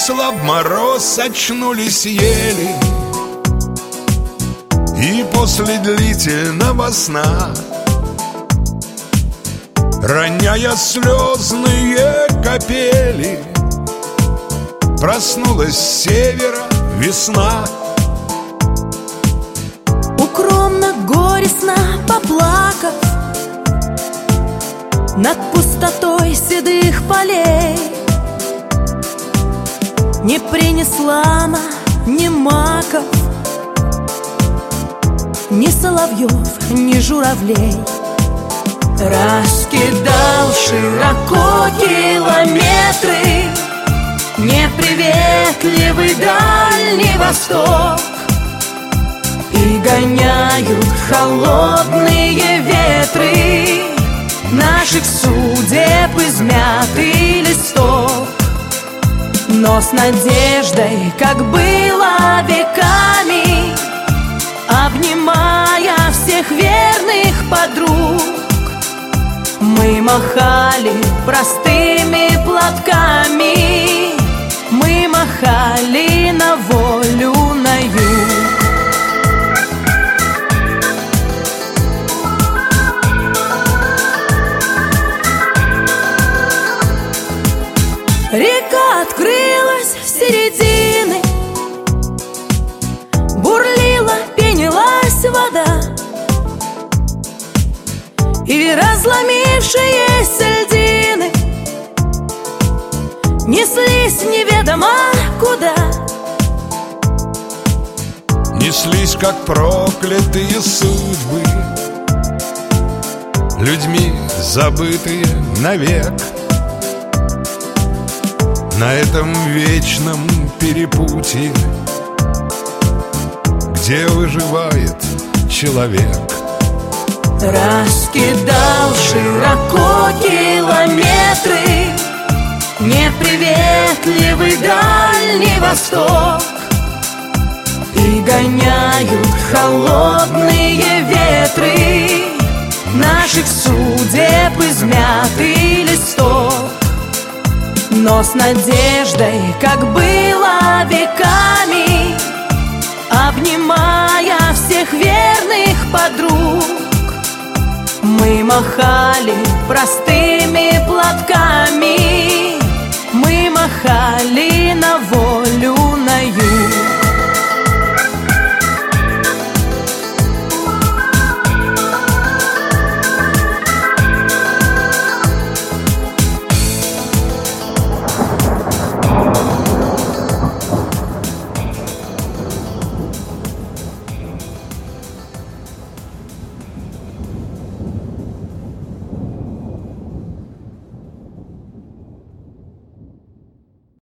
ослаб мороз, очнулись ели. И после длительного сна, роняя слезные капели, проснулась с севера весна. Укромно горестно поплакав над пустотой седых полей, не принесла она ни маков, ни соловьев, ни журавлей. Раскидал широко километры неприветливый Дальний Восток, и гоняют холодные ветры наших судеб измятый листок. Но с надеждой, как было веками, обнимая всех верных подруг, мы махали простыми платками, мы махали на волю, на юг. Река открылась с середины, бурлила, пенилась вода, и разломившиеся льдины неслись неведомо куда. Неслись, как проклятые судьбы, людьми забытые навек. На этом вечном перепутье, где выживает человек. Раскидал широко километры неприветливый Дальний Восток, и гоняют холодные ветры наших судеб измятый листок. Но с надеждой, как было веками, обнимая всех верных подруг, мы махали простыми платками,